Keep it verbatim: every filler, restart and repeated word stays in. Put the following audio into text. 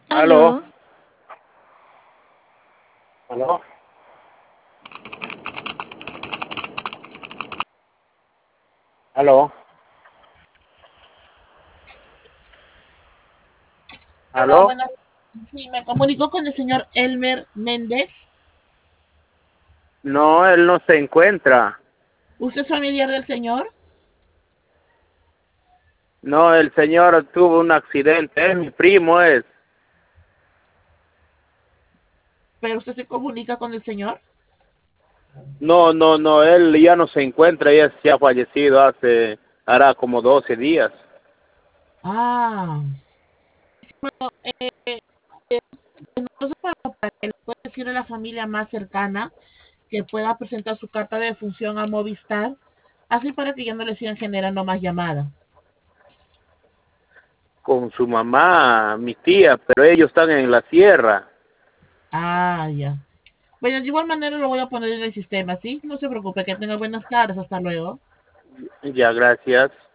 Aló, Aló, aló, aló, aló, aló. buenas. Sí, me comunico con el señor Elmer Méndez. No, él no se encuentra. ¿Usted es familiar del señor? No, el señor tuvo un accidente. Es mi primo, es. ¿Pero usted se comunica con el señor? No, no, no, él ya no se encuentra. Ya se ha fallecido hace, hará como doce días. Ah, entonces para, para que le pueda decir a la familia más cercana que pueda presentar su carta de defunción a Movistar, así para que ya no le sigan generando más llamadas. Con su mamá, mi tía, pero ellos están en la sierra. Ah, ya. Bueno, de igual manera lo voy a poner en el sistema, ¿sí? No se preocupe, que tenga buenas tardes. Hasta luego. Ya, gracias.